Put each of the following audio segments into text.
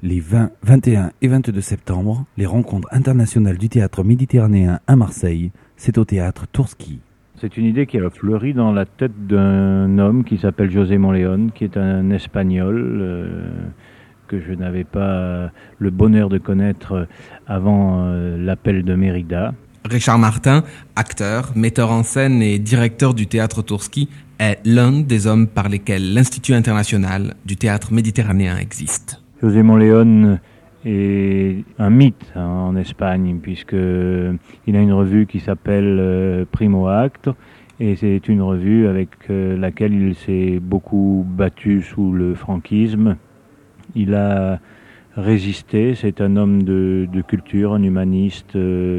Les 20, 21 et 22 septembre, les rencontres internationales du théâtre méditerranéen à Marseille, c'est au théâtre Tourski. C'est une idée qui a fleuri dans la tête d'un homme qui s'appelle José Monleón, qui est un Espagnol que je n'avais pas le bonheur de connaître avant l'appel de Mérida. Richard Martin, acteur, metteur en scène et directeur du théâtre Tourski, est l'un des hommes par lesquels l'Institut international du théâtre méditerranéen existe. José Monleón est un mythe en Espagne, puisqu'il a une revue qui s'appelle Primo Acto, et c'est une revue avec laquelle il s'est beaucoup battu sous le franquisme. Il a résisté, c'est un homme de culture, un humaniste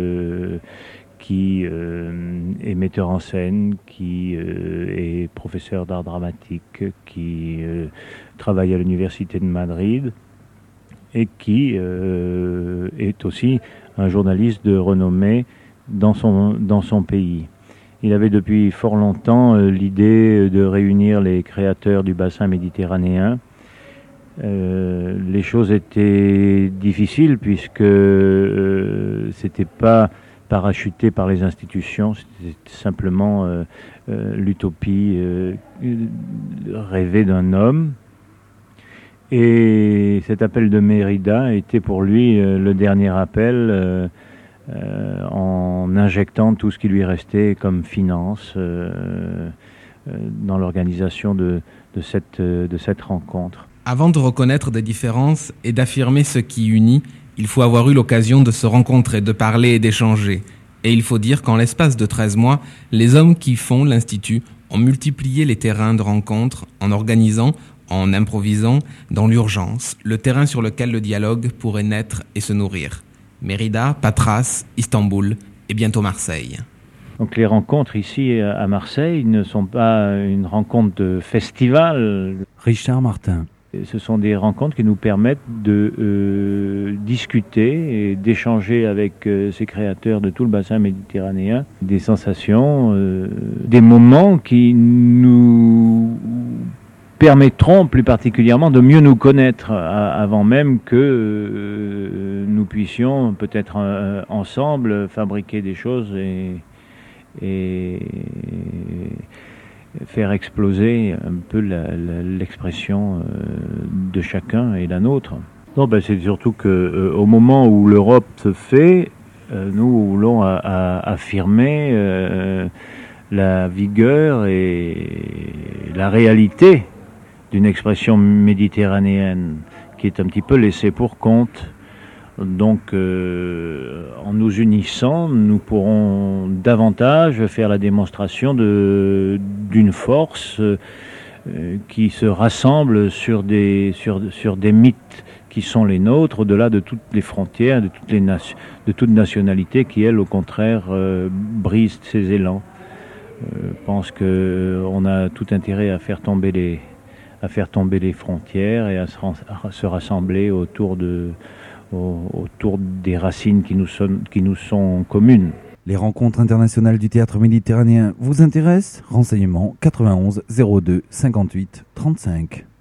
qui est metteur en scène, qui est professeur d'art dramatique, qui travaille à l'université de Madrid et qui est aussi un journaliste de renommée dans son pays. Il avait depuis fort longtemps l'idée de réunir les créateurs du bassin méditerranéen. Les choses étaient difficiles puisque c'était pas parachuté par les institutions, c'était simplement l'utopie rêvée d'un homme. Et cet appel de Mérida était pour lui le dernier appel en injectant tout ce qui lui restait comme finance dans l'organisation de cette rencontre. Avant de reconnaître des différences et d'affirmer ce qui unit, il faut avoir eu l'occasion de se rencontrer, de parler et d'échanger. Et il faut dire qu'en l'espace de 13 mois, les hommes qui font l'Institut ont multiplié les terrains de rencontres en organisant, en improvisant, dans l'urgence, le terrain sur lequel le dialogue pourrait naître et se nourrir. Mérida, Patras, Istanbul et bientôt Marseille. Donc les rencontres ici à Marseille ne sont pas une rencontre de festival. Richard Martin. Ce sont des rencontres qui nous permettent de discuter et d'échanger avec ces créateurs de tout le bassin méditerranéen, des sensations, des moments qui nous permettront plus particulièrement de mieux nous connaître avant même que nous puissions peut-être ensemble fabriquer des choses et faire exploser un peu l'expression de chacun et la nôtre. Non, c'est surtout que au moment où l'Europe se fait, nous voulons affirmer la vigueur et la réalité d'une expression méditerranéenne qui est un petit peu laissée pour compte. Donc, en nous unissant, nous pourrons davantage faire la démonstration d'une force qui se rassemble sur des mythes qui sont les nôtres, au-delà de toutes les frontières, de toute nationalité qui, elle, au contraire, brise ses élans. Je pense qu'on a tout intérêt à faire tomber les frontières et à se rassembler autour des racines qui nous sont communes. Les rencontres internationales du théâtre méditerranéen vous intéressent ? Renseignements 91 02 58 35.